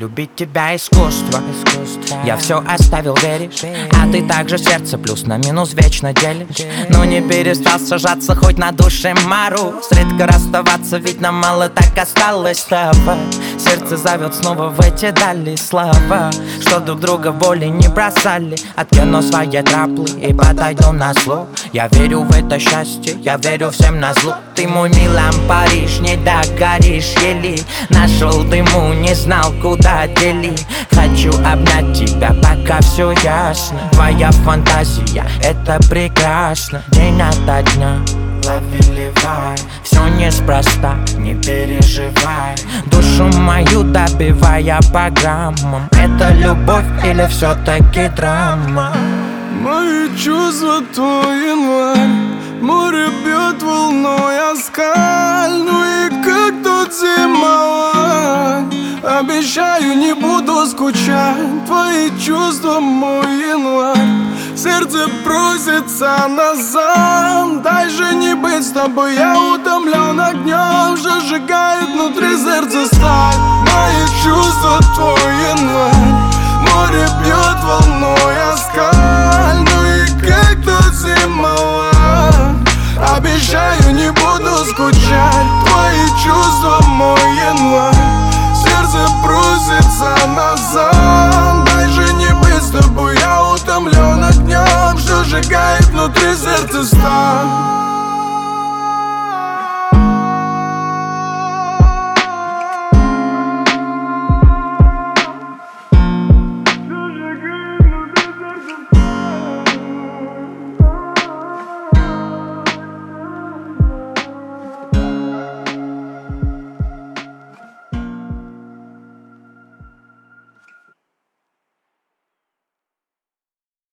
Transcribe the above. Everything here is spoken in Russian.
любить тебя искусство. Я все оставил, веришь? А ты также сердце плюс на минус вечно делишь. Но не перестал сажаться хоть на душе мару. Редко расставаться, ведь нам мало так осталось с тобой. Сердце зовет снова в эти дали слова, что друг друга в боли не бросали. Откину свои траплы и подойду на зло. Я верю в это счастье, я верю всем на зло. Ты мой Милан Париж, не догоришь еле. Нашел дыму, не знал куда делить. Хочу обнять тебя, пока все ясно. Твоя фантазия, это прекрасно. День ото дня ловили вайб. Все неспроста, не переживай. Душу мою добивая по граммам. Это любовь или все-таки драма? Мои чувства твой январь. Море бьет волной о скаль. Ну и как тут зимовать? Обещаю, не буду скучать. Твои чувства мой январь. Сердце просится назад. Дай же не быть с тобой, я утомлен огнем. Сжигает внутри сердца сталь. Мои чувства твой январь. Море бьет волной о скаль. Ну и как тут зимовать? Обещаю, не буду скучать. Твои чувства мой январь. Сердце просится назад. Дай же не быть с тобой, я утомлен огнем, что сжигает внутри сердца сталь.